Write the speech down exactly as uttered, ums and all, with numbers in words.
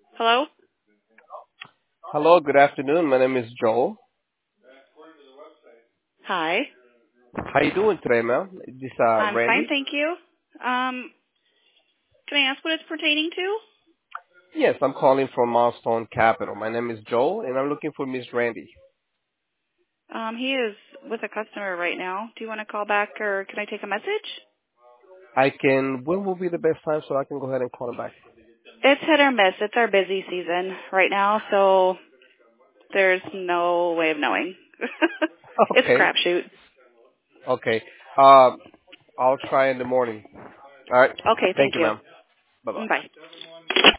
Hello? Hello, good afternoon. My name is Joel. Hi. How you doing today, ma'am? Is this uh I'm fine, Randy? thank you. Um, can I ask what it's pertaining to? Yes, I'm calling from Milestone Capital. My name is Joel, and I'm looking for Miss Randy. Um, he is with a customer right now. Do you want to call back or can I take a message? I can. When will be the best time so I can go ahead and call him back? It's hit or miss. It's our busy season right now, so there's no way of knowing. It's a Okay. crapshoot. Okay. Uh, I'll try in the morning. All right. Okay, Thank thank you, you. ma'am. Bye bye. Bye.